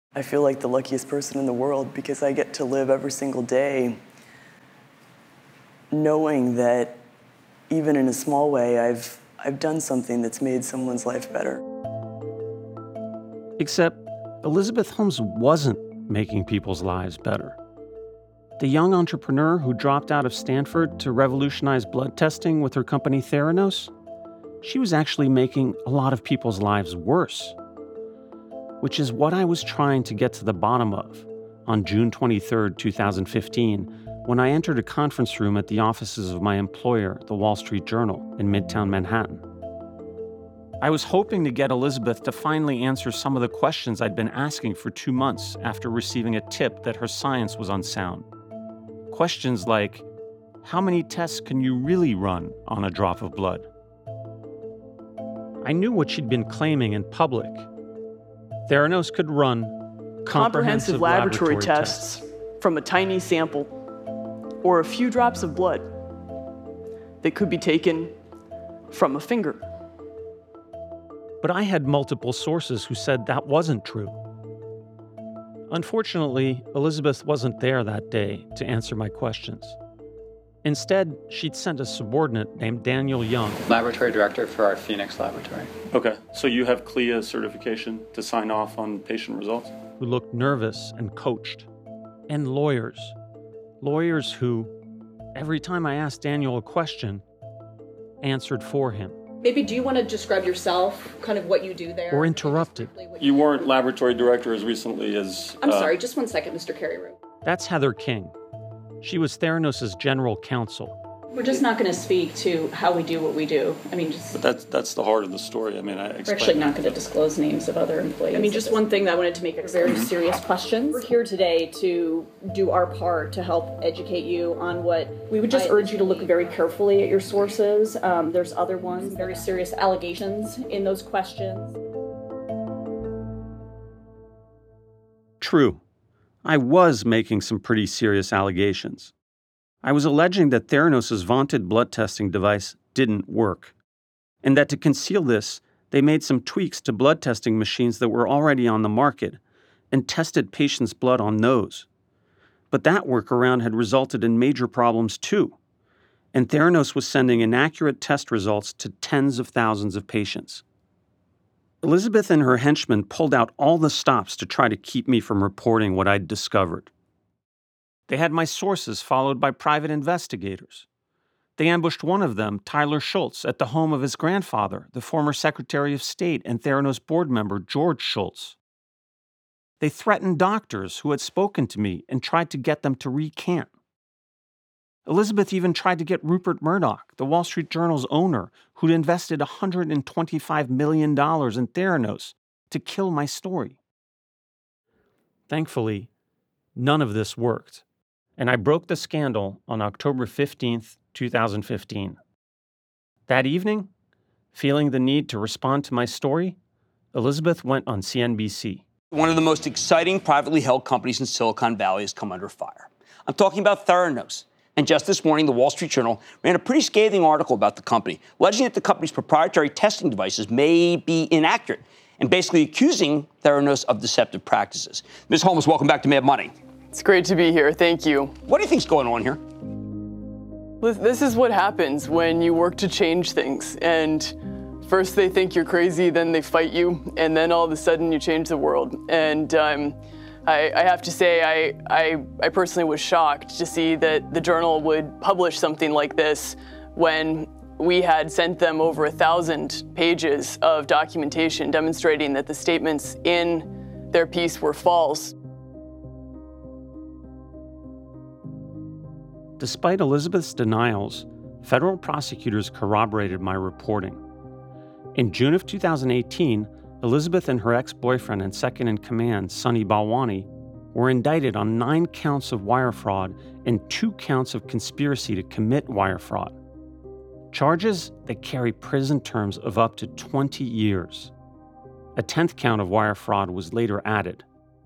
I feel like the luckiest person in the world because I get to live every single day knowing that even in a small way, I've done something that's made someone's life better. Except Elizabeth Holmes wasn't making people's lives better. The young entrepreneur who dropped out of Stanford to revolutionize blood testing with her company Theranos, she was actually making a lot of people's lives worse. Which is what I was trying to get to the bottom of on June 23, 2015, when I entered a conference room at the offices of my employer, the Wall Street Journal, in Midtown Manhattan. I was hoping to get Elizabeth to finally answer some of the questions I'd been asking for 2 months after receiving a tip that her science was unsound. Questions like, how many tests can you really run on a drop of blood? I knew what she'd been claiming in public. Theranos could run comprehensive laboratory tests from a tiny sample or a few drops of blood that could be taken from a finger. But I had multiple sources who said that wasn't true. Unfortunately, Elizabeth wasn't there that day to answer my questions. Instead, she'd sent a subordinate named Daniel Young, laboratory director for our Phoenix laboratory. Okay, so you have CLIA certification to sign off on patient results? who looked nervous and coached. And lawyers. Lawyers who, every time I asked Daniel a question, answered for him. Maybe do you want to describe yourself, kind of what you do there? Or interrupted. You weren't laboratory director as recently as... I'm sorry, just one second, Mr. Carey-Rue. That's Heather King. She was Theranos' general counsel. We're just not going to speak to how we do what we do. I mean, just... But that's the heart of the story. I mean, We're actually not going to disclose names of other employees. I mean, just one thing that I wanted to make it very serious questions. We're here today to do our part to help educate you on what... We would just urge you to look very carefully at your sources. There's other ones, very serious allegations in those questions. True. I was making some pretty serious allegations. I was alleging that Theranos' vaunted blood testing device didn't work, and that to conceal this, they made some tweaks to blood testing machines that were already on the market and tested patients' blood on those. But that workaround had resulted in major problems too, and Theranos was sending inaccurate test results to tens of thousands of patients. Elizabeth and her henchmen pulled out all the stops to try to keep me from reporting what I'd discovered. They had my sources followed by private investigators. They ambushed one of them, Tyler Schultz, at the home of his grandfather, the former Secretary of State and Theranos board member George Schultz. They threatened doctors who had spoken to me and tried to get them to recant. Elizabeth even tried to get Rupert Murdoch, the Wall Street Journal's owner, who'd invested $125 million in Theranos, to kill my story. Thankfully, none of this worked, and I broke the scandal on October 15th, 2015. That evening, feeling the need to respond to my story, Elizabeth went on CNBC. One of the most exciting privately held companies in Silicon Valley has come under fire. I'm talking about Theranos. And just this morning, the Wall Street Journal ran a pretty scathing article about the company, alleging that the company's proprietary testing devices may be inaccurate and basically accusing Theranos of deceptive practices. Ms. Holmes, welcome back to Mad Money. It's great to be here. Thank you. What do you think's going on here? This is what happens when you work to change things. And first they think you're crazy, then they fight you, and then all of a sudden you change the world. And I have to say, I personally was shocked to see that the Journal would publish something like this when we had sent them over 1,000 pages of documentation demonstrating that the statements in their piece were false. Despite Elizabeth's denials, federal prosecutors corroborated my reporting. In June of 2018, Elizabeth and her ex-boyfriend and second-in-command, Sunny Balwani, were indicted on 9 counts of wire fraud and 2 counts of conspiracy to commit wire fraud. Charges that carry prison terms of up to 20 years. A 10th count of wire fraud was later added.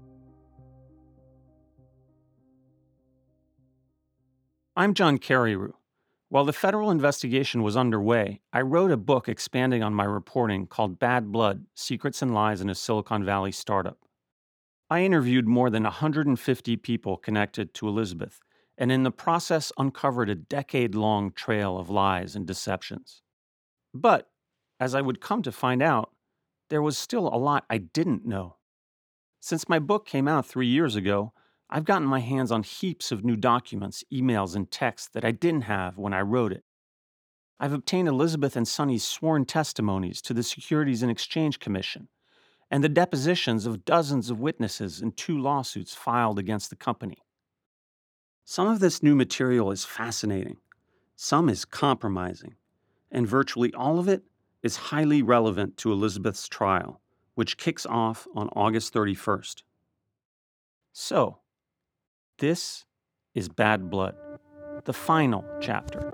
I'm John Carey-Rue. While the federal investigation was underway, I wrote a book expanding on my reporting called Bad Blood: Secrets and Lies in a Silicon Valley Startup. I interviewed more than 150 people connected to Elizabeth, and in the process uncovered a decade-long trail of lies and deceptions. But, as I would come to find out, there was still a lot I didn't know. Since my book came out 3 years ago, I've gotten my hands on heaps of new documents, emails, and texts that I didn't have when I wrote it. I've obtained Elizabeth and Sonny's sworn testimonies to the Securities and Exchange Commission and the depositions of dozens of witnesses in 2 lawsuits filed against the company. Some of this new material is fascinating, some is compromising, and virtually all of it is highly relevant to Elizabeth's trial, which kicks off on August 31st. So, this is Bad Blood, the final chapter.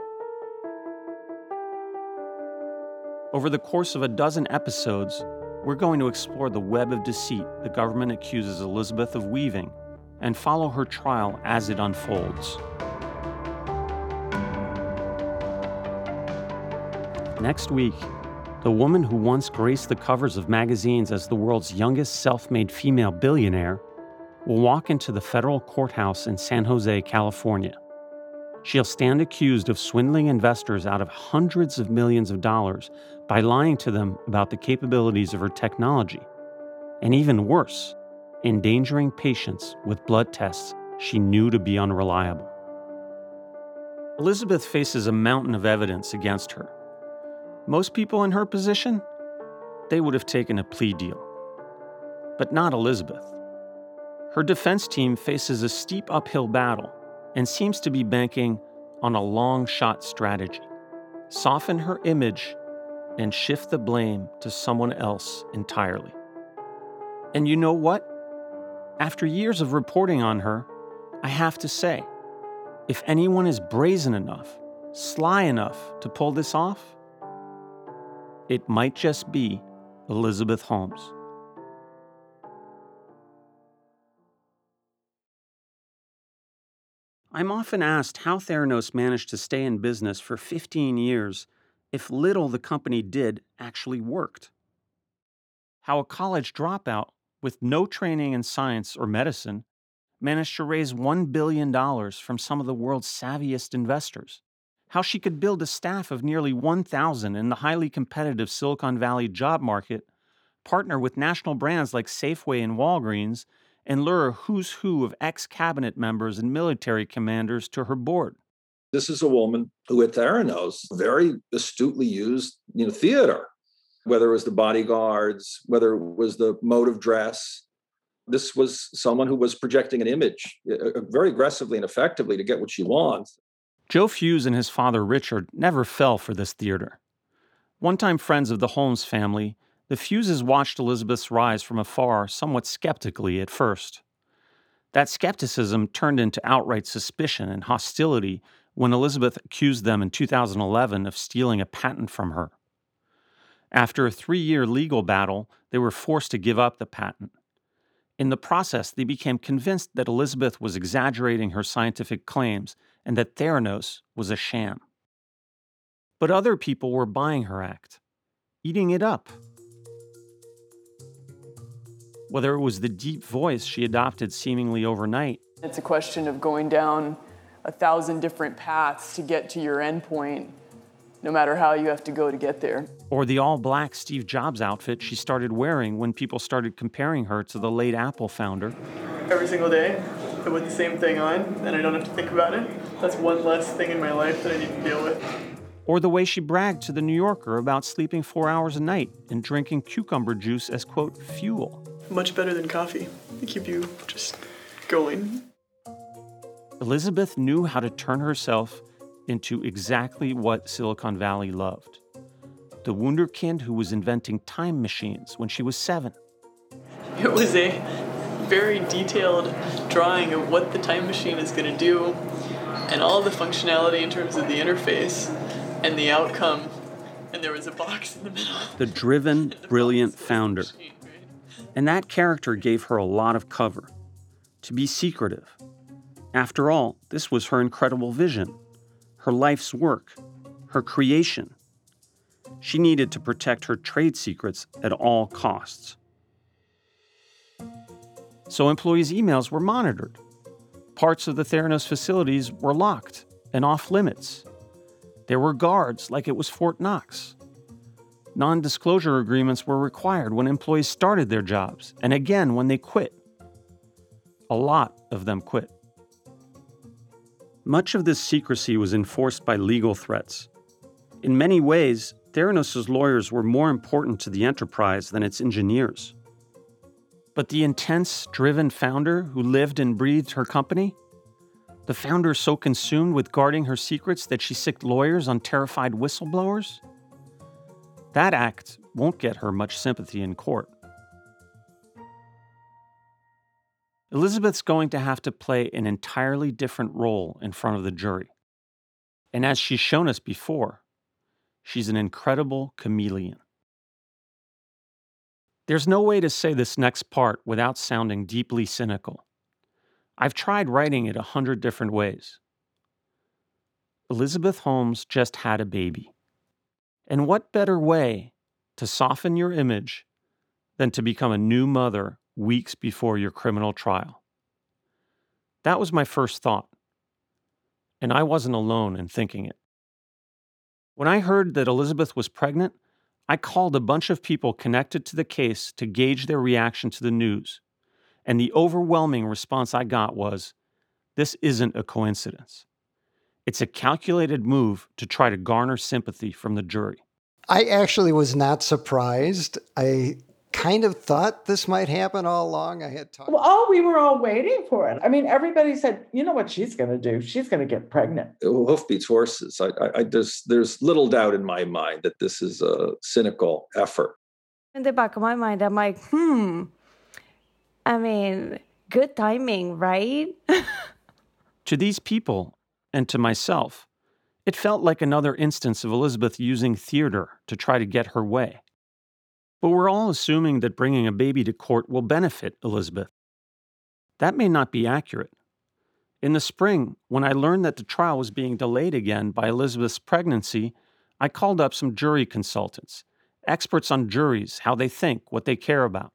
Over the course of a dozen episodes, we're going to explore the web of deceit the government accuses Elizabeth of weaving and follow her trial as it unfolds. Next week, the woman who once graced the covers of magazines as the world's youngest self-made female billionaire will walk into the federal courthouse in San Jose, California. She'll stand accused of swindling investors out of hundreds of millions of dollars by lying to them about the capabilities of her technology, and even worse, endangering patients with blood tests she knew to be unreliable. Elizabeth faces a mountain of evidence against her. Most people in her position, they would have taken a plea deal. But not Elizabeth. Her defense team faces a steep uphill battle and seems to be banking on a long-shot strategy. Soften her image and shift the blame to someone else entirely. And you know what? After years of reporting on her, I have to say, if anyone is brazen enough, sly enough to pull this off, it might just be Elizabeth Holmes. I'm often asked how Theranos managed to stay in business for 15 years if little the company did actually worked. How a college dropout with no training in science or medicine managed to raise $1 billion from some of the world's savviest investors. How she could build a staff of nearly 1,000 in the highly competitive Silicon Valley job market, partner with national brands like Safeway and Walgreens, and lure a who's who of ex-cabinet members and military commanders to her board. This is a woman who at Theranos very astutely used, theater, whether it was the bodyguards, whether it was the mode of dress. This was someone who was projecting an image very aggressively and effectively to get what she wants. Joe Fues and his father Richard never fell for this theater. One-time friends of the Holmes family, the Fuses watched Elizabeth's rise from afar somewhat skeptically at first. That skepticism turned into outright suspicion and hostility when Elizabeth accused them in 2011 of stealing a patent from her. After a 3-year legal battle, they were forced to give up the patent. In the process, they became convinced that Elizabeth was exaggerating her scientific claims and that Theranos was a sham. But other people were buying her act, eating it up. Whether it was the deep voice she adopted seemingly overnight. It's a question of going down 1,000 different paths to get to your endpoint, no matter how you have to go to get there. Or the all-black Steve Jobs outfit she started wearing when people started comparing her to the late Apple founder. Every single day, I put the same thing on, and I don't have to think about it. That's one less thing in my life that I need to deal with. Or the way she bragged to The New Yorker about sleeping 4 hours a night and drinking cucumber juice as, quote, fuel. Much better than coffee. They keep you just going. Elizabeth knew how to turn herself into exactly what Silicon Valley loved. The wunderkind who was inventing time machines when she was 7. It was a very detailed drawing of what the time machine is going to do and all the functionality in terms of the interface and the outcome. And there was a box in the middle. The driven, brilliant founder. And that character gave her a lot of cover. To be secretive. After all, this was her incredible vision. Her life's work. Her creation. She needed to protect her trade secrets at all costs. So employees' emails were monitored. Parts of the Theranos facilities were locked and off limits. There were guards like it was Fort Knox. Non-disclosure agreements were required when employees started their jobs and again when they quit. A lot of them quit. Much of this secrecy was enforced by legal threats. In many ways, Theranos' lawyers were more important to the enterprise than its engineers. But the intense, driven founder who lived and breathed her company, the founder so consumed with guarding her secrets that she sicked lawyers on terrified whistleblowers, that act won't get her much sympathy in court. Elizabeth's going to have to play an entirely different role in front of the jury. And as she's shown us before, she's an incredible chameleon. There's no way to say this next part without sounding deeply cynical. I've tried writing it 100 different ways. Elizabeth Holmes just had a baby. And what better way to soften your image than to become a new mother weeks before your criminal trial? That was my first thought. And I wasn't alone in thinking it. When I heard that Elizabeth was pregnant, I called a bunch of people connected to the case to gauge their reaction to the news. And the overwhelming response I got was, this isn't a coincidence. It's a calculated move to try to garner sympathy from the jury. I actually was not surprised. I kind of thought this might happen all along. I had talked. Well, we were all waiting for it. I mean, everybody said, you know what she's going to do? She's going to get pregnant. Hoof beats horses. There's little doubt in my mind that this is a cynical effort. In the back of my mind, I'm like, I mean, good timing, right? To these people, and to myself, it felt like another instance of Elizabeth using theater to try to get her way. But we're all assuming that bringing a baby to court will benefit Elizabeth. That may not be accurate. In the spring, when I learned that the trial was being delayed again by Elizabeth's pregnancy, I called up some jury consultants, experts on juries, how they think, what they care about.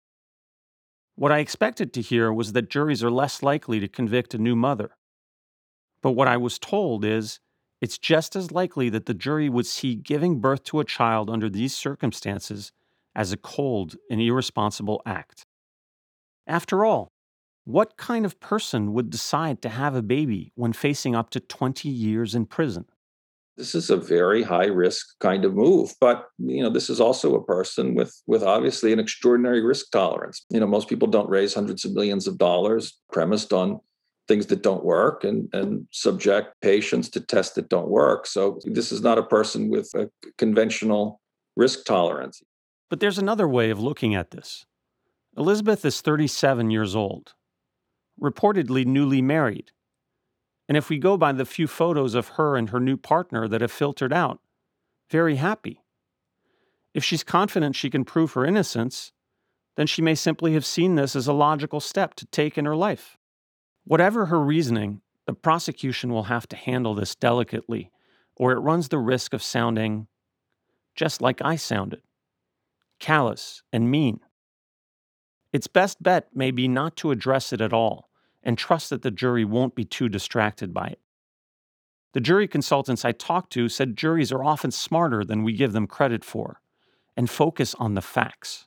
What I expected to hear was that juries are less likely to convict a new mother. But what I was told is, it's just as likely that the jury would see giving birth to a child under these circumstances as a cold and irresponsible act. After all, what kind of person would decide to have a baby when facing up to 20 years in prison? This is a very high-risk kind of move, but this is also a person with obviously an extraordinary risk tolerance. Most people don't raise hundreds of millions of dollars premised on things that don't work and subject patients to tests that don't work. So this is not a person with a conventional risk tolerance. But there's another way of looking at this. Elizabeth is 37 years old, reportedly newly married. And if we go by the few photos of her and her new partner that have filtered out, very happy. If she's confident she can prove her innocence, then she may simply have seen this as a logical step to take in her life. Whatever her reasoning, the prosecution will have to handle this delicately, or it runs the risk of sounding just like I sounded, callous and mean. Its best bet may be not to address it at all, and trust that the jury won't be too distracted by it. The jury consultants I talked to said juries are often smarter than we give them credit for, and focus on the facts.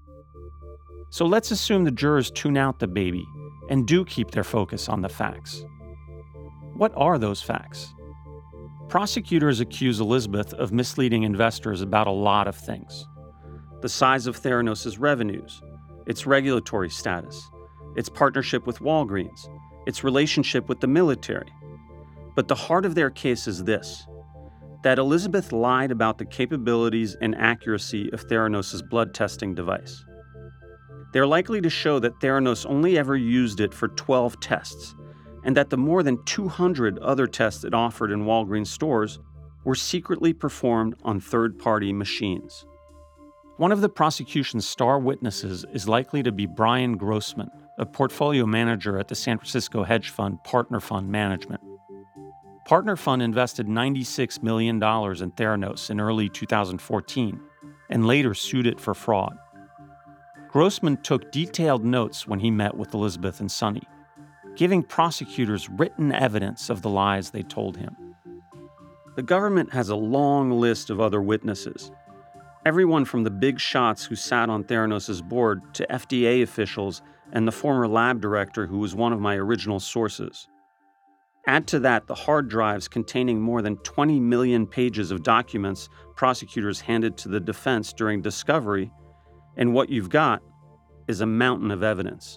So let's assume the jurors tune out the baby and do keep their focus on the facts. What are those facts? Prosecutors accuse Elizabeth of misleading investors about a lot of things. The size of Theranos' revenues, its regulatory status, its partnership with Walgreens, its relationship with the military. But the heart of their case is this, that Elizabeth lied about the capabilities and accuracy of Theranos' blood testing device. They're likely to show that Theranos only ever used it for 12 tests, and that the more than 200 other tests it offered in Walgreens stores were secretly performed on third-party machines. One of the prosecution's star witnesses is likely to be Brian Grossman, a portfolio manager at the San Francisco hedge fund Partner Fund Management. Partner Fund invested $96 million in Theranos in early 2014 and later sued it for fraud. Grossman took detailed notes when he met with Elizabeth and Sonny, giving prosecutors written evidence of the lies they told him. The government has a long list of other witnesses, everyone from the big shots who sat on Theranos' board to FDA officials and the former lab director who was one of my original sources. Add to that the hard drives containing more than 20 million pages of documents prosecutors handed to the defense during discovery, and what you've got is a mountain of evidence.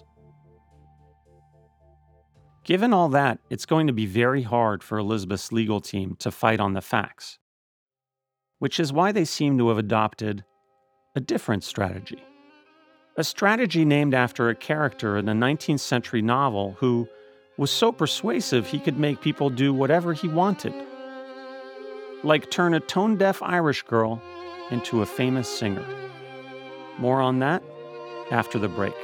Given all that, it's going to be very hard for Elizabeth's legal team to fight on the facts, which is why they seem to have adopted a different strategy. A strategy named after a character in a 19th century novel who was so persuasive he could make people do whatever he wanted, like turn a tone-deaf Irish girl into a famous singer. More on that after the break.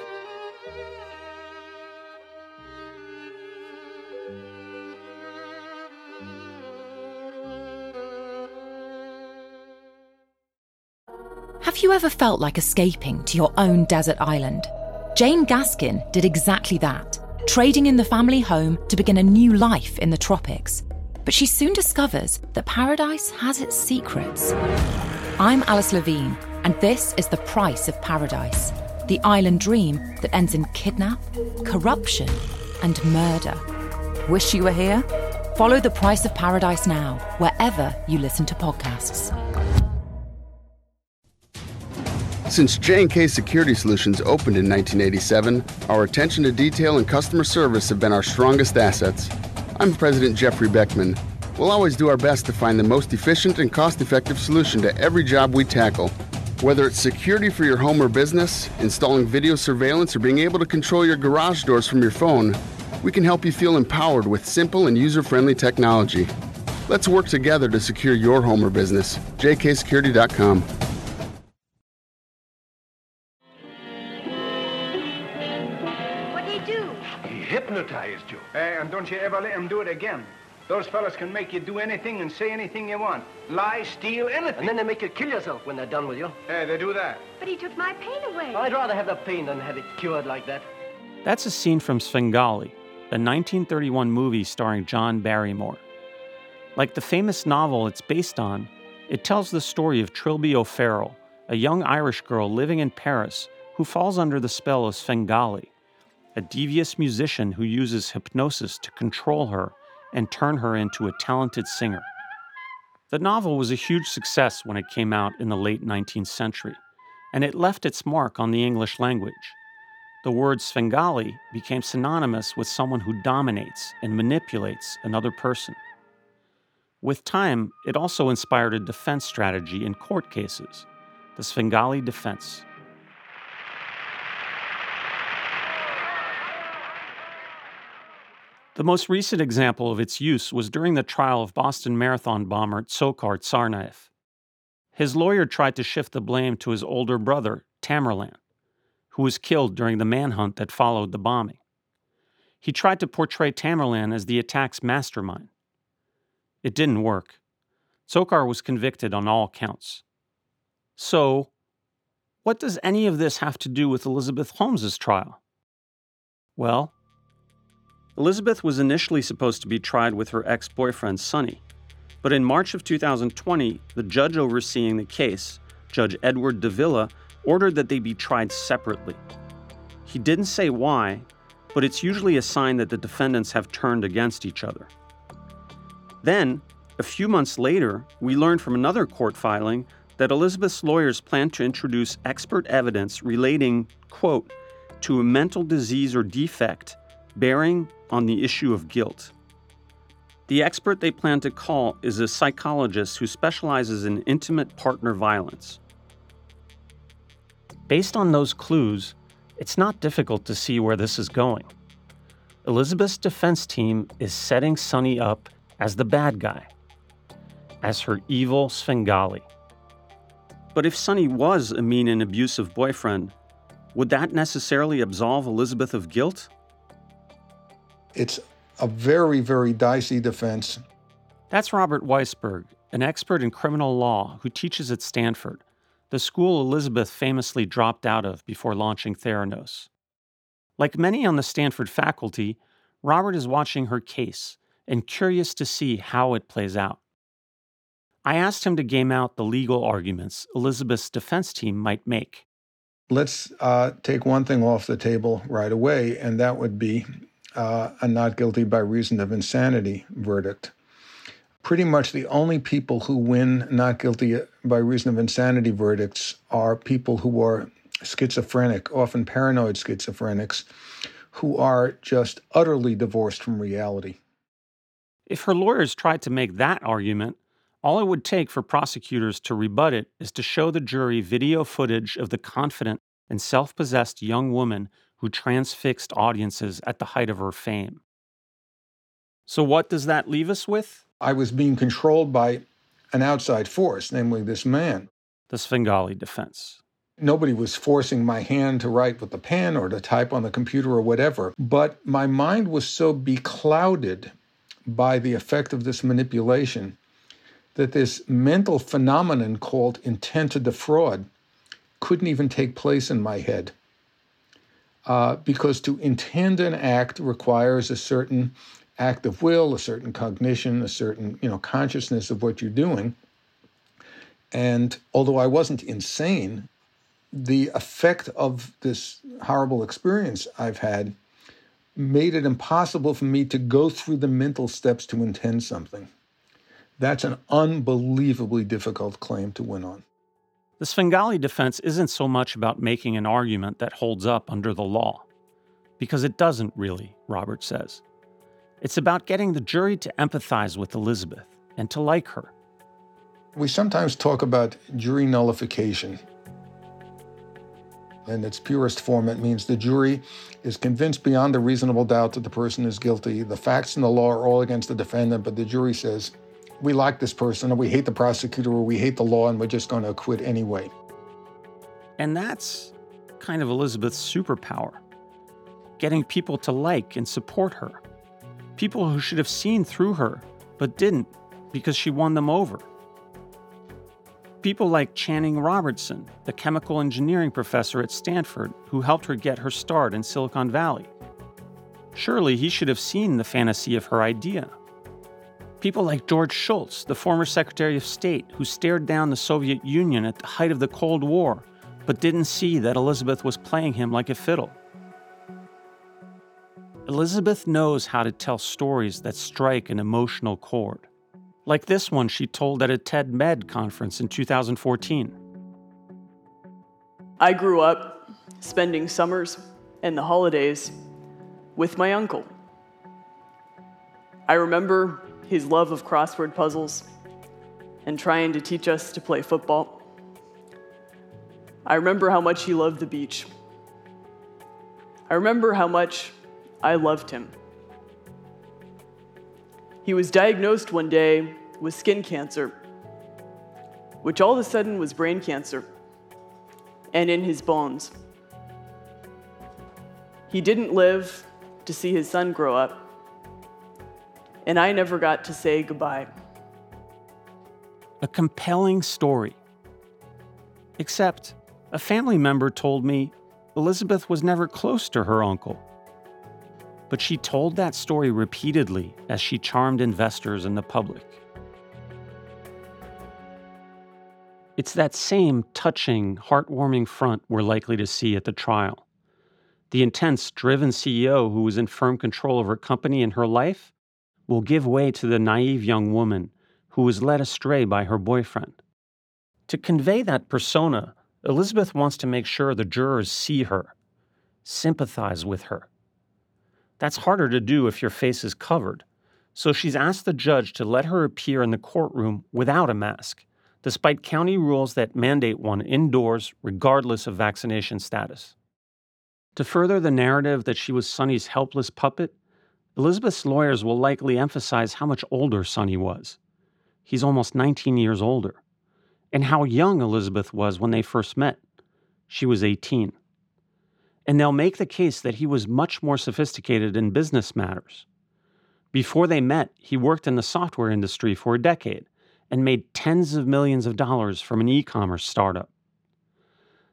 Have you ever felt like escaping to your own desert island? Jane Gaskin did exactly that, trading in the family home to begin a new life in the tropics. But she soon discovers that paradise has its secrets. I'm Alice Levine, and this is The Price of Paradise, the island dream that ends in kidnap, corruption, and murder. Wish you were here? Follow The Price of Paradise now, wherever you listen to podcasts. Since J&K Security Solutions opened in 1987, our attention to detail and customer service have been our strongest assets. I'm President Jeffrey Beckman. We'll always do our best to find the most efficient and cost-effective solution to every job we tackle. Whether it's security for your home or business, installing video surveillance, or being able to control your garage doors from your phone, we can help you feel empowered with simple and user-friendly technology. Let's work together to secure your home or business. jksecurity.com. What did he do? He hypnotized you. And don't you ever let him do it again. Those fellas can make you do anything and say anything you want. Lie, steal, anything. And then they make you kill yourself when they're done with you. They do that. But he took my pain away. I'd rather have the pain than have it cured like that. That's a scene from Svengali, a 1931 movie starring John Barrymore. Like the famous novel it's based on, it tells the story of Trilby O'Farrell, a young Irish girl living in Paris who falls under the spell of Svengali, a devious musician who uses hypnosis to control her and turn her into a talented singer. The novel was a huge success when it came out in the late 19th century, and it left its mark on the English language. The word Svengali became synonymous with someone who dominates and manipulates another person. With time, it also inspired a defense strategy in court cases, the Svengali defense. The most recent example of its use was during the trial of Boston Marathon bomber Dzhokhar Tsarnaev. His lawyer tried to shift the blame to his older brother, Tamerlan, who was killed during the manhunt that followed the bombing. He tried to portray Tamerlan as the attack's mastermind. It didn't work. Dzhokhar was convicted on all counts. So, what does any of this have to do with Elizabeth Holmes's trial? Well, Elizabeth was initially supposed to be tried with her ex-boyfriend, Sonny. But in March of 2020, the judge overseeing the case, Judge Edward Davila, ordered that they be tried separately. He didn't say why, but it's usually a sign that the defendants have turned against each other. Then, a few months later, we learned from another court filing that Elizabeth's lawyers plan to introduce expert evidence relating, quote, to a mental disease or defect bearing on the issue of guilt. The expert they plan to call is a psychologist who specializes in intimate partner violence. Based on those clues, it's not difficult to see where this is going. Elizabeth's defense team is setting Sonny up as the bad guy, as her evil Svengali. But if Sonny was a mean and abusive boyfriend, would that necessarily absolve Elizabeth of guilt? It's a very, very dicey defense. That's Robert Weisberg, an expert in criminal law who teaches at Stanford, the school Elizabeth famously dropped out of before launching Theranos. Like many on the Stanford faculty, Robert is watching her case and curious to see how it plays out. I asked him to game out the legal arguments Elizabeth's defense team might make. Let's take one thing off the table right away, and that would be a not guilty by reason of insanity verdict. Pretty much the only people who win not guilty by reason of insanity verdicts are people who are schizophrenic, often paranoid schizophrenics, who are just utterly divorced from reality. If her lawyers tried to make that argument, all it would take for prosecutors to rebut it is to show the jury video footage of the confident and self-possessed young woman who transfixed audiences at the height of her fame. So what does that leave us with? I was being controlled by an outside force, namely this man. The Svengali defense. Nobody was forcing my hand to write with the pen or to type on the computer or whatever, but my mind was so beclouded by the effect of this manipulation that this mental phenomenon called intent to defraud couldn't even take place in my head. Because to intend an act requires a certain act of will, a certain cognition, a certain, consciousness of what you're doing. And although I wasn't insane, the effect of this horrible experience I've had made it impossible for me to go through the mental steps to intend something. That's an unbelievably difficult claim to win on. The Svengali defense isn't so much about making an argument that holds up under the law, because it doesn't really, Robert says. It's about getting the jury to empathize with Elizabeth and to like her. We sometimes talk about jury nullification. In its purest form, it means the jury is convinced beyond a reasonable doubt that the person is guilty. The facts and the law are all against the defendant, but the jury says, we like this person, or we hate the prosecutor, or we hate the law, and we're just going to acquit anyway. And that's kind of Elizabeth's superpower. Getting people to like and support her. People who should have seen through her, but didn't because she won them over. People like Channing Robertson, the chemical engineering professor at Stanford, who helped her get her start in Silicon Valley. Surely he should have seen the fantasy of her idea. People like George Shultz, the former Secretary of State, who stared down the Soviet Union at the height of the Cold War, but didn't see that Elizabeth was playing him like a fiddle. Elizabeth knows how to tell stories that strike an emotional chord. Like this one she told at a TED Med conference in 2014. I grew up spending summers and the holidays with my uncle. I remember his love of crossword puzzles and trying to teach us to play football. I remember how much he loved the beach. I remember how much I loved him. He was diagnosed one day with skin cancer, which all of a sudden was brain cancer, and in his bones. He didn't live to see his son grow up, and I never got to say goodbye. A compelling story. Except, a family member told me Elizabeth was never close to her uncle. But she told that story repeatedly as she charmed investors and the public. It's that same touching, heartwarming front we're likely to see at the trial. The intense, driven CEO who was in firm control of her company and her life will give way to the naive young woman who was led astray by her boyfriend. To convey that persona, Elizabeth wants to make sure the jurors see her, sympathize with her. That's harder to do if your face is covered, so she's asked the judge to let her appear in the courtroom without a mask, despite county rules that mandate one indoors regardless of vaccination status. To further the narrative that she was Sonny's helpless puppet, Elizabeth's lawyers will likely emphasize how much older Sonny was. He's almost 19 years older. And how young Elizabeth was when they first met. She was 18. And they'll make the case that he was much more sophisticated in business matters. Before they met, he worked in the software industry for a decade and made tens of millions of dollars from an e-commerce startup.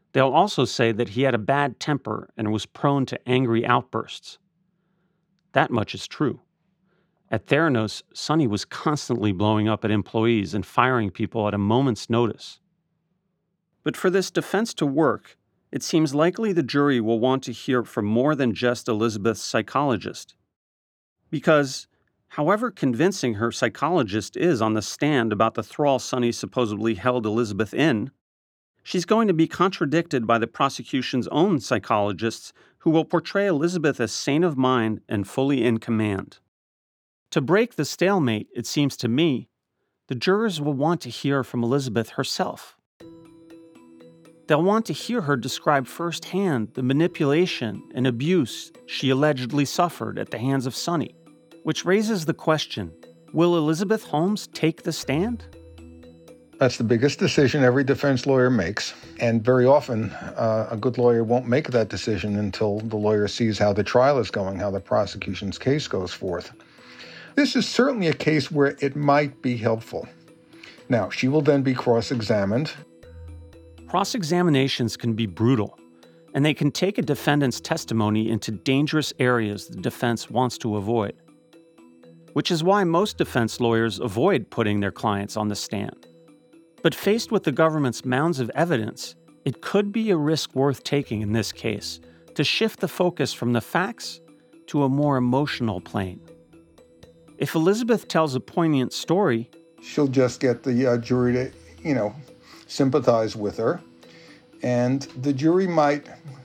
They'll also say that he had a bad temper and was prone to angry outbursts. That much is true. At Theranos, Sonny was constantly blowing up at employees and firing people at a moment's notice. But for this defense to work, it seems likely the jury will want to hear from more than just Elizabeth's psychologist. Because, however convincing her psychologist is on the stand about the thrall Sonny supposedly held Elizabeth in, she's going to be contradicted by the prosecution's own psychologists who will portray Elizabeth as sane of mind and fully in command. To break the stalemate, it seems to me, the jurors will want to hear from Elizabeth herself. They'll want to hear her describe firsthand the manipulation and abuse she allegedly suffered at the hands of Sonny, which raises the question, will Elizabeth Holmes take the stand? That's the biggest decision every defense lawyer makes, and very often a good lawyer won't make that decision until the lawyer sees how the trial is going, how the prosecution's case goes forth. This is certainly a case where it might be helpful. Now, she will then be cross-examined. Cross-examinations can be brutal, and they can take a defendant's testimony into dangerous areas the defense wants to avoid, which is why most defense lawyers avoid putting their clients on the stand. But faced with the government's mounds of evidence, it could be a risk worth taking in this case to shift the focus from the facts to a more emotional plane. If Elizabeth tells a poignant story, she'll just get the jury to, sympathize with her. And the jury might,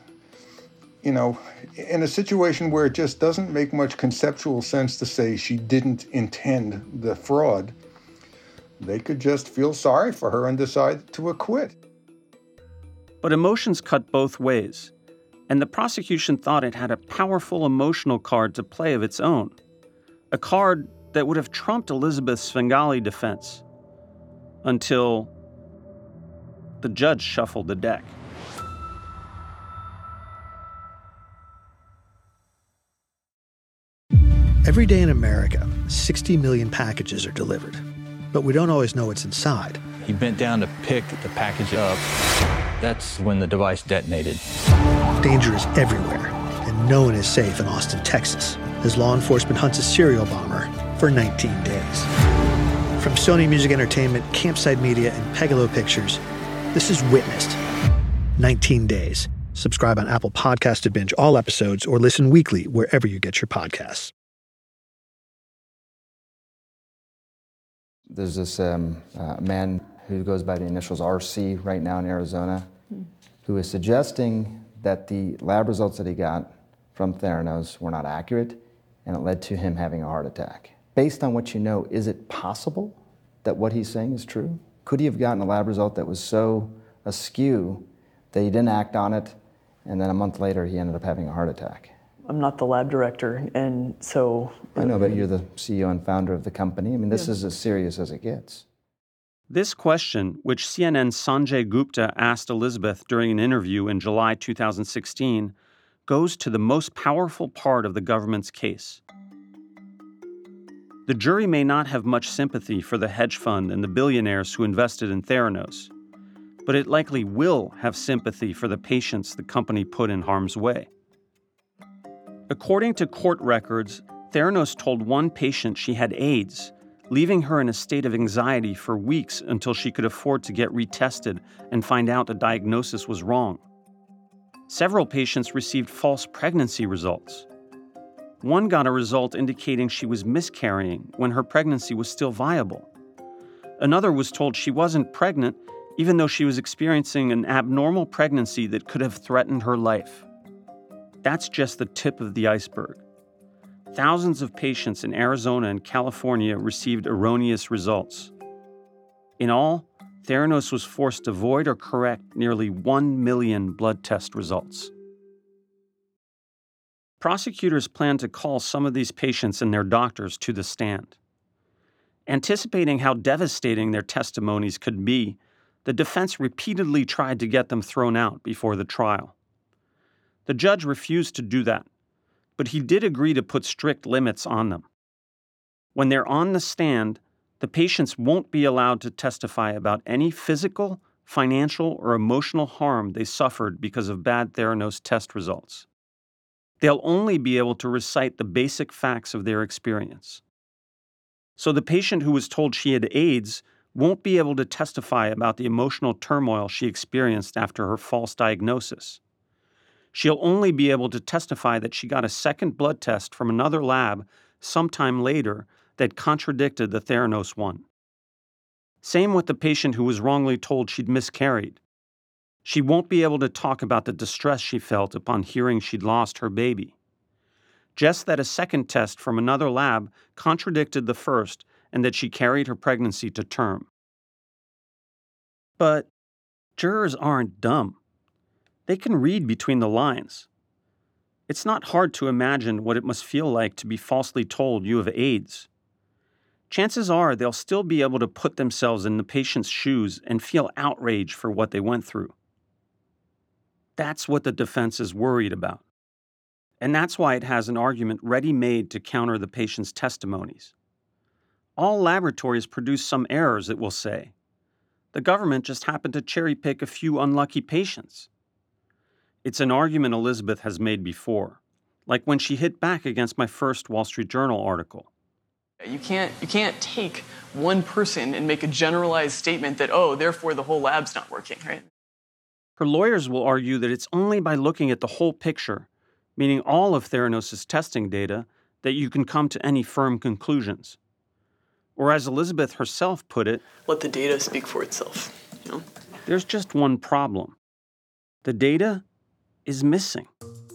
in a situation where it just doesn't make much conceptual sense to say she didn't intend the fraud, they could just feel sorry for her and decide to acquit. But emotions cut both ways, and the prosecution thought it had a powerful emotional card to play of its own. A card that would have trumped Elizabeth Svengali defense until the judge shuffled the deck. Every day in America, 60 million packages are delivered, but we don't always know what's inside. He bent down to pick the package up. That's when the device detonated. Danger is everywhere, and no one is safe in Austin, Texas, as law enforcement hunts a serial bomber for 19 days. From Sony Music Entertainment, Campside Media, and Pegalo Pictures, this is Witnessed. 19 Days. Subscribe on Apple Podcasts to binge all episodes or listen weekly wherever you get your podcasts. There's this man who goes by the initials RC right now in Arizona, who is suggesting that the lab results that he got from Theranos were not accurate, and it led to him having a heart attack. Based on what you know, is it possible that what he's saying is true? Could he have gotten a lab result that was so askew that he didn't act on it, and then a month later he ended up having a heart attack? I'm not the lab director, and so... I know, but you're the CEO and founder of the company. I mean, this is as serious as it gets. This question, which CNN's Sanjay Gupta asked Elizabeth during an interview in July 2016, goes to the most powerful part of the government's case. The jury may not have much sympathy for the hedge fund and the billionaires who invested in Theranos, but it likely will have sympathy for the patients the company put in harm's way. According to court records, Theranos told one patient she had AIDS, leaving her in a state of anxiety for weeks until she could afford to get retested and find out the diagnosis was wrong. Several patients received false pregnancy results. One got a result indicating she was miscarrying when her pregnancy was still viable. Another was told she wasn't pregnant, even though she was experiencing an abnormal pregnancy that could have threatened her life. That's just the tip of the iceberg. Thousands of patients in Arizona and California received erroneous results. In all, Theranos was forced to void or correct nearly 1 million blood test results. Prosecutors plan to call some of these patients and their doctors to the stand. Anticipating how devastating their testimonies could be, the defense repeatedly tried to get them thrown out before the trial. The judge refused to do that, but he did agree to put strict limits on them. When they're on the stand, the patients won't be allowed to testify about any physical, financial, or emotional harm they suffered because of bad Theranos test results. They'll only be able to recite the basic facts of their experience. So the patient who was told she had AIDS won't be able to testify about the emotional turmoil she experienced after her false diagnosis. She'll only be able to testify that she got a second blood test from another lab sometime later that contradicted the Theranos one. Same with the patient who was wrongly told she'd miscarried. She won't be able to talk about the distress she felt upon hearing she'd lost her baby. Just that a second test from another lab contradicted the first and that she carried her pregnancy to term. But jurors aren't dumb. They can read between the lines. It's not hard to imagine what it must feel like to be falsely told you have AIDS. Chances are they'll still be able to put themselves in the patient's shoes and feel outrage for what they went through. That's what the defense is worried about. And that's why it has an argument ready-made to counter the patient's testimonies. All laboratories produce some errors, it will say. The government just happened to cherry-pick a few unlucky patients. It's an argument Elizabeth has made before, like when she hit back against my first Wall Street Journal article. You can't take one person and make a generalized statement that, oh, therefore the whole lab's not working, right? Her lawyers will argue that it's only by looking at the whole picture, meaning all of Theranos' testing data, that you can come to any firm conclusions. Or as Elizabeth herself put it, let the data speak for itself, you know? There's just one problem. The data is missing.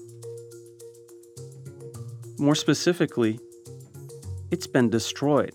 More specifically, it's been destroyed.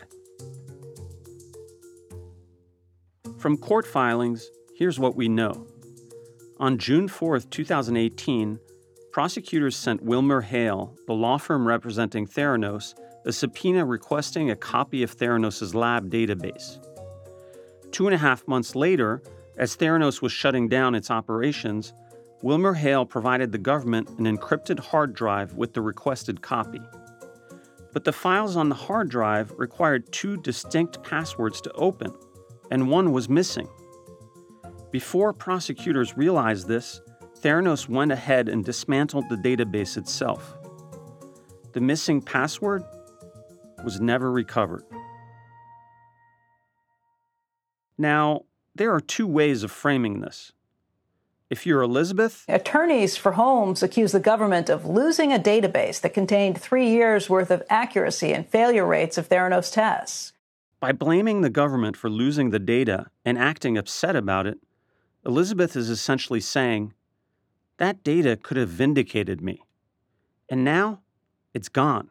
From court filings, here's what we know. On June 4, 2018, prosecutors sent Wilmer Hale, the law firm representing Theranos, a subpoena requesting a copy of Theranos' lab database. 2.5 months later, as Theranos was shutting down its operations, Wilmer Hale provided the government an encrypted hard drive with the requested copy. But the files on the hard drive required 2 distinct passwords to open, and one was missing. Before prosecutors realized this, Theranos went ahead and dismantled the database itself. The missing password was never recovered. Now, there are 2 ways of framing this. If you're Elizabeth, attorneys for Holmes accuse the government of losing a database that contained 3 years' worth of accuracy and failure rates of Theranos tests. By blaming the government for losing the data and acting upset about it, Elizabeth is essentially saying, that data could have vindicated me. And now, it's gone.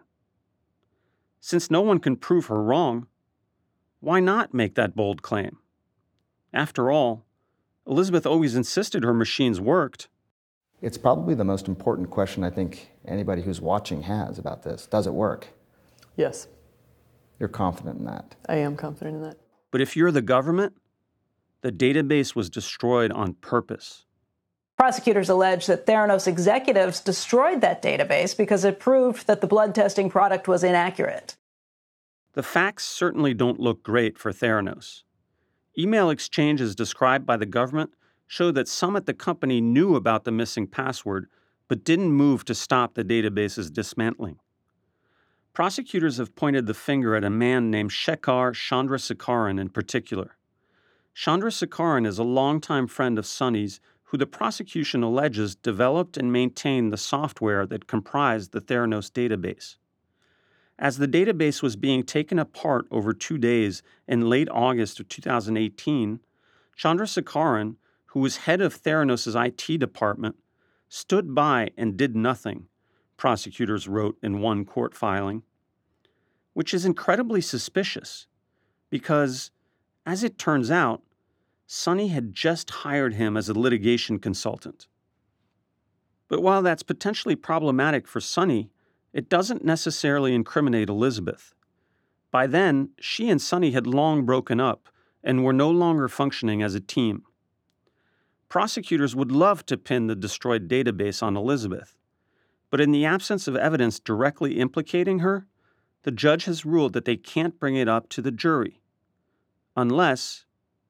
Since no one can prove her wrong, why not make that bold claim? After all, Elizabeth always insisted her machines worked. It's probably the most important question I think anybody who's watching has about this. Does it work? Yes. You're confident in that? I am confident in that. But if you're the government, the database was destroyed on purpose. Prosecutors allege that Theranos executives destroyed that database because it proved that the blood testing product was inaccurate. The facts certainly don't look great for Theranos. Email exchanges described by the government show that some at the company knew about the missing password, but didn't move to stop the database's dismantling. Prosecutors have pointed the finger at a man named Shekhar Chandrasekaran in particular. Chandrasekaran is a longtime friend of Sunny's who the prosecution alleges developed and maintained the software that comprised the Theranos database. As the database was being taken apart over 2 days in late August of 2018, Chandrasekaran, who was head of Theranos' IT department, stood by and did nothing, prosecutors wrote in one court filing, which is incredibly suspicious because, as it turns out, Sunny had just hired him as a litigation consultant. But while that's potentially problematic for Sunny, it doesn't necessarily incriminate Elizabeth. By then, she and Sunny had long broken up and were no longer functioning as a team. Prosecutors would love to pin the destroyed database on Elizabeth, but in the absence of evidence directly implicating her, the judge has ruled that they can't bring it up to the jury, unless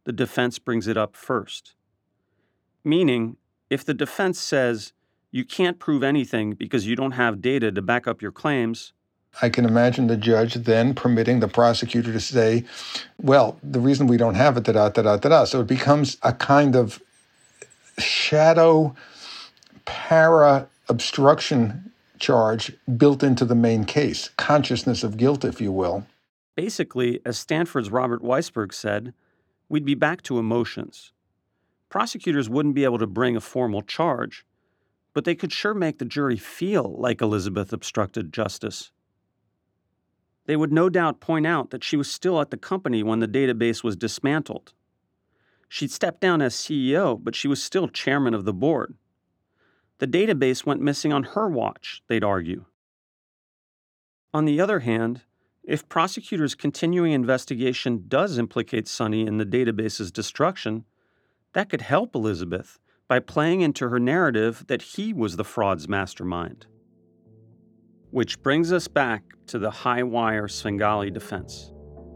the defense brings it up first. Meaning, if the defense says you can't prove anything because you don't have data to back up your claims, I can imagine the judge then permitting the prosecutor to say, well, the reason we don't have it, da-da-da-da-da. So it becomes a kind of shadow para-obstruction charge built into the main case, consciousness of guilt, if you will. Basically, as Stanford's Robert Weisberg said, we'd be back to emotions. Prosecutors wouldn't be able to bring a formal charge, but they could sure make the jury feel like Elizabeth obstructed justice. They would no doubt point out that she was still at the company when the database was dismantled. She'd stepped down as CEO, but she was still chairman of the board. The database went missing on her watch, they'd argue. On the other hand, if prosecutors' continuing investigation does implicate Sonny in the database's destruction, that could help Elizabeth by playing into her narrative that he was the fraud's mastermind. Which brings us back to the high-wire Svengali defense.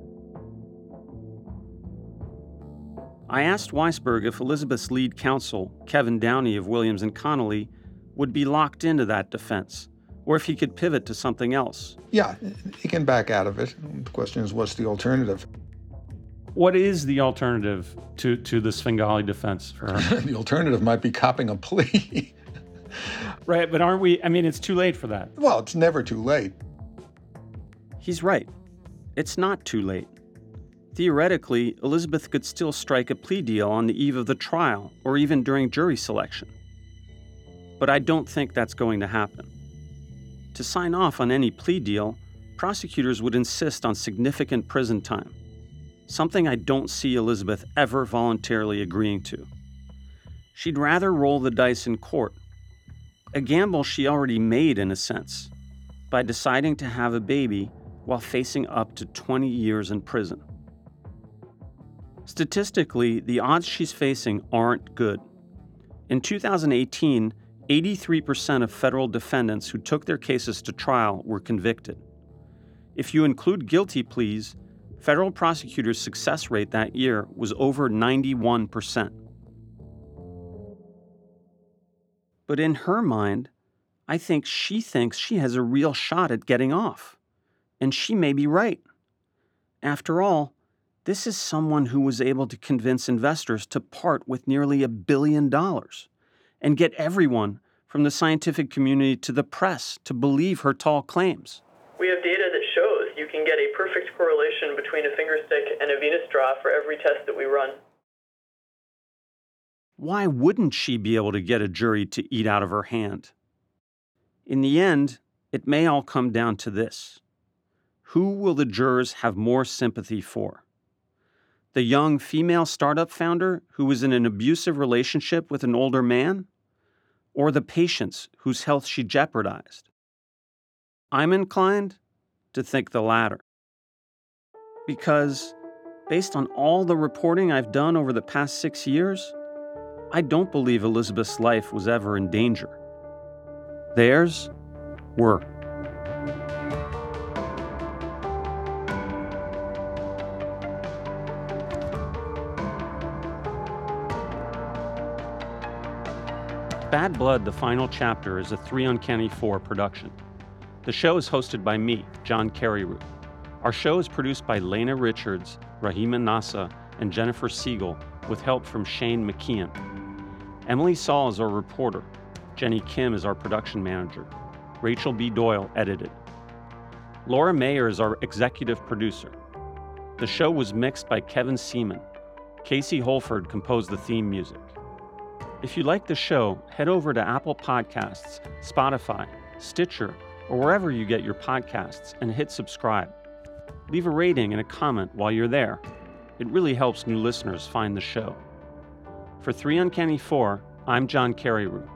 I asked Weisberg if Elizabeth's lead counsel, Kevin Downey of Williams & Connolly, would be locked into that defense, or if he could pivot to something else. Yeah, he can back out of it. The question is, what's the alternative? What is the alternative to the Svengali defense for her? The alternative might be copping a plea. Right, but aren't we? I mean, it's too late for that. Well, it's never too late. He's right. It's not too late. Theoretically, Elizabeth could still strike a plea deal on the eve of the trial, or even during jury selection. But I don't think that's going to happen. To sign off on any plea deal, prosecutors would insist on significant prison time, something I don't see Elizabeth ever voluntarily agreeing to. She'd rather roll the dice in court, a gamble she already made in a sense, by deciding to have a baby while facing up to 20 years in prison. Statistically, the odds she's facing aren't good. In 2018, 83% of federal defendants who took their cases to trial were convicted. If you include guilty pleas, federal prosecutors' success rate that year was over 91%. But in her mind, I think she thinks she has a real shot at getting off. And she may be right. After all, this is someone who was able to convince investors to part with nearly $1 billion and get everyone from the scientific community to the press to believe her tall claims. We have data that shows you can get a perfect correlation between a finger stick and a venous draw for every test that we run. Why wouldn't she be able to get a jury to eat out of her hand? In the end, it may all come down to this. Who will the jurors have more sympathy for? The young female startup founder who was in an abusive relationship with an older man? Or the patients whose health she jeopardized? I'm inclined to think the latter. Because, based on all the reporting I've done over the past 6 years, I don't believe Elizabeth's life was ever in danger. Theirs were. Bad Blood, the Final Chapter is a 3 Uncanny 4 production. The show is hosted by me, John Carreyrou. Our show is produced by Lena Richards, Rahima Nassa, and Jennifer Siegel, with help from Shane McKeon. Emily Saul is our reporter. Jenny Kim is our production manager. Rachel B. Doyle edited. Laura Mayer is our executive producer. The show was mixed by Kevin Seaman. Casey Holford composed the theme music. If you like the show, head over to Apple Podcasts, Spotify, Stitcher, or wherever you get your podcasts and hit subscribe. Leave a rating and a comment while you're there. It really helps new listeners find the show. For 3 Uncanny 4, I'm John Carreyrou.